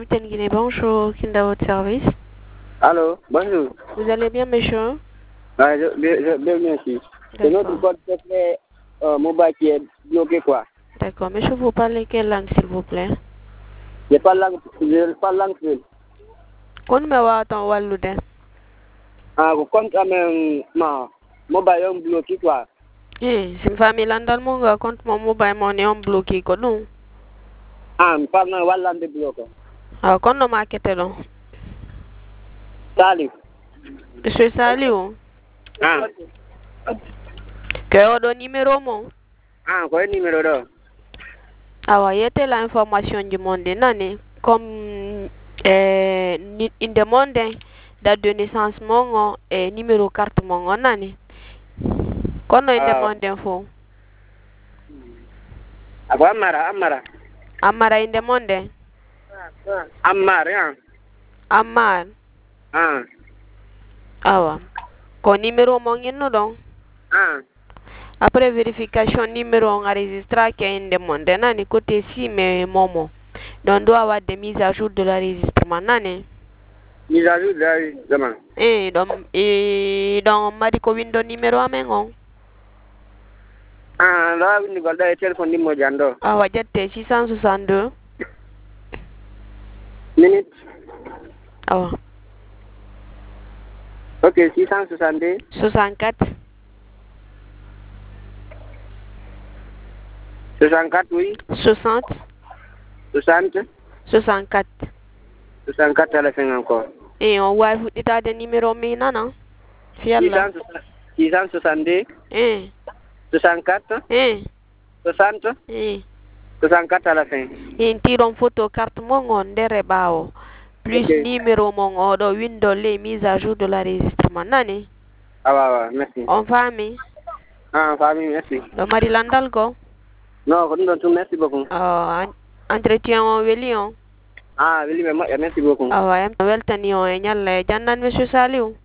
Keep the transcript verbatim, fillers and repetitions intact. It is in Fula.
Amten Guinée, bonjour, qui est à votre service? Allô, bonjour. Vous allez bien, monsieur? Ah, je, je, je, bien, merci. C'est notre code secret euh, mobile qui est bloqué, quoi. D'accord, monsieur, vous parlez quelle langue, s'il vous plaît? Je parle langue, je parle langue seule. Kon me wa ton walude? Ah, vous comptez à même ma mobile est bloqué, quoi. Eh, si famille landal mo nga compte mon mobile money on bloqué ko non? Ah, je parle dans Wallan de bloqué. Ah, kon no market don. Salut. Monsieur Saliou. Ah. Que o do numéro mon? Ah, quoi numéro là? Awa yete la information du monde nani comme eh in demande date de naissance mon et numéro carte mon nani. Kono in demande info. Apa Amara, Amara. Amara in demande. Amar, ya. Amar. Ah. Awa. Ko numéro mon no don. Ah. Après vérification numéro enregistré qui est in demande nani côté si mais momo. Donc doit avoir des mises à jour de l'enregistrement nani. Mise à jour de l'enregistrement. Eh, donc et donc mari ko window numéro amengo. Ah, là, vous nous avez téléphone de moi, Jando. Ah, wajate six cent soixante-deux. Minute. Ah. Ok, six cent soixante-deux. soixante-quatre. soixante-quatre, oui. soixante. soixante. soixante-quatre. soixante-quatre à la fin encore. Et on va vous dire des numéros maintenant, non? Fiala. six cent soixante-deux. Eh. soixante-quatre. Eh. soixante. Eh. soixante-quatre à la fin. Et tire photo carte mon dere bao. Plus okay. Numéro mon do window les mises à jour de l'enregistrement nani. Ah ouais, ouais, merci. En famille. Ah, en famille, merci. Le mari landalgo. Non, tout merci beaucoup. Ah, entretien en Vélion. Ah, Vélion, merci beaucoup. Ah ouais, weltani on e nyalle jannan monsieur Saliou.